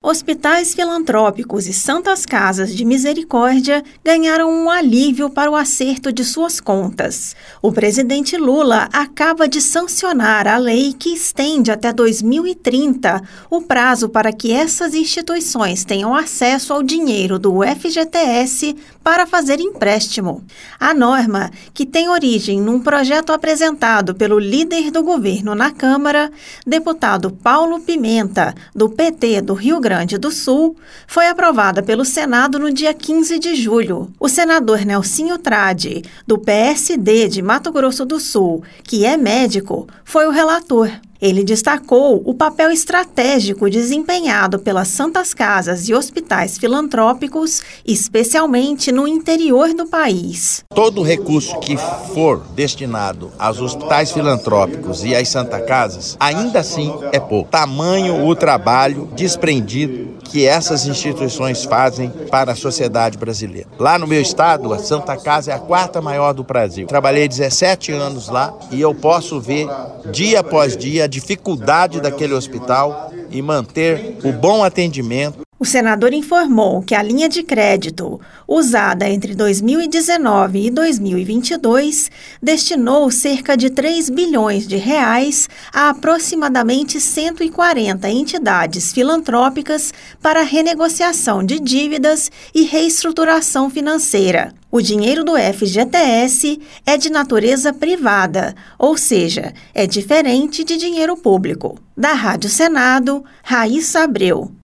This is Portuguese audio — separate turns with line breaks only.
Hospitais filantrópicos e santas casas de misericórdia ganharam um alívio para o acerto de suas contas. O presidente Lula acaba de sancionar a lei que estende até 2030 o prazo para que essas instituições tenham acesso ao dinheiro do FGTS para fazer empréstimo. A norma, que tem origem num projeto apresentado pelo líder do governo na Câmara, deputado Paulo Pimenta, do PT do Rio Grande do Sul, foi aprovada pelo Senado no dia 15 de julho. O senador Nelsinho Trade, do PSD de Mato Grosso do Sul, que é médico, foi o relator. Ele destacou o papel estratégico desempenhado pelas santas casas e hospitais filantrópicos, especialmente no interior do país.
Todo recurso que for destinado aos hospitais filantrópicos e às santas casas, ainda assim é pouco. Tamanho o trabalho desprendido que essas instituições fazem para a sociedade brasileira. Lá no meu estado, a Santa Casa é a quarta maior do Brasil. Trabalhei 17 anos lá e eu posso ver dia após dia a dificuldade daquele hospital em manter o bom atendimento.
O senador informou que a linha de crédito, usada entre 2019 e 2022, destinou cerca de 3 bilhões de reais a aproximadamente 140 entidades filantrópicas para renegociação de dívidas e reestruturação financeira. O dinheiro do FGTS é de natureza privada, ou seja, é diferente de dinheiro público. Da Rádio Senado, Raíssa Abreu.